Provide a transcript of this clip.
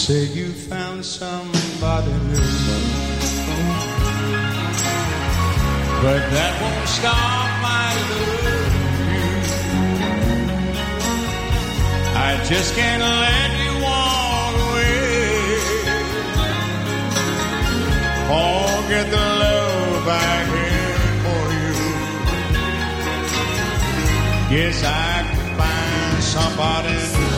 say you found somebody new, but that won't stop my love for you. I just can't let you walk away. Forget the love I had for you. Guess I could find somebody new.